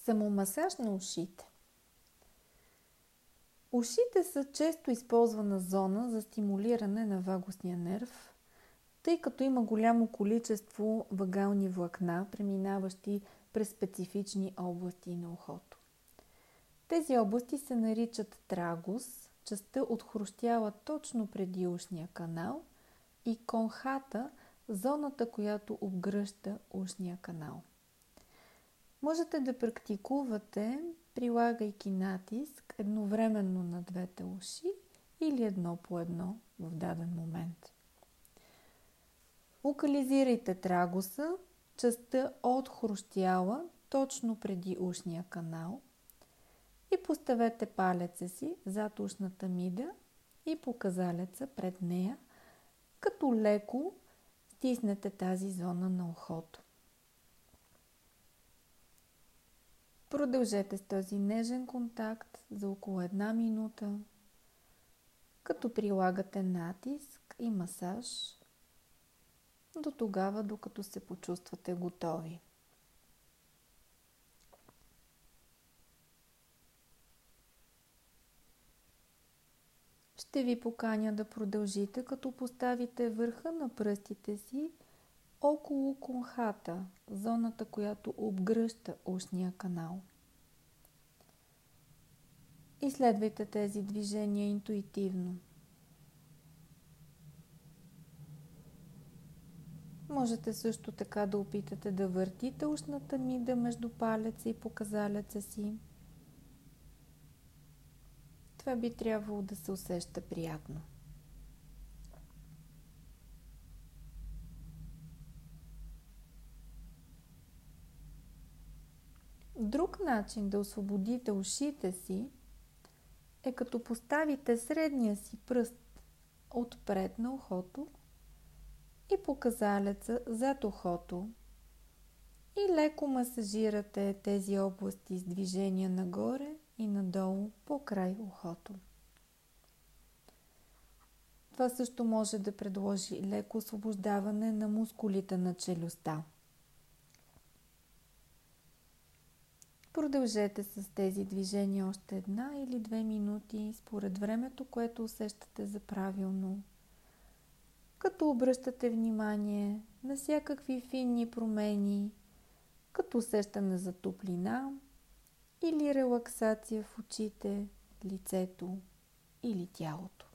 Самомасаж на ушите. Ушите са често използвана зона за стимулиране на вагусния нерв, тъй като има голямо количество вагални влакна, преминаващи през специфични области на ухото. Тези области се наричат трагус, частта отхрустяла точно преди ушния канал, и конхата, зоната, която обгръща ушния канал. Можете да практикувате, прилагайки натиск едновременно на двете уши или едно по едно в даден момент. Локализирайте трагуса, частта от хрустяла точно преди ушния канал, и поставете палеца си зад ушната мида и показалеца пред нея, като леко стиснете тази зона на ухото. Продължете с този нежен контакт за около 1 минута, като прилагате натиск и масаж до тогава, докато се почувствате готови. Ще ви поканя да продължите, като поставите върха на пръстите си около конхата, зоната, която обгръща ушния канал. Изследвайте тези движения интуитивно. Можете също така да опитате да въртите ушната мида между палеца и показалеца си. Това би трябвало да се усеща приятно. Друг начин да освободите ушите си е като поставите средния си пръст отпред на ухото и показалеца зад ухото и леко масажирате тези области с движения нагоре и надолу по край ухото. Това също може да предложи леко освобождаване на мускулите на челюстта. Продължете с тези движения още 1 или 2 минути, според времето, което усещате за правилно, като обръщате внимание на всякакви финни промени, като усещане за топлина или релаксация в очите, лицето или тялото.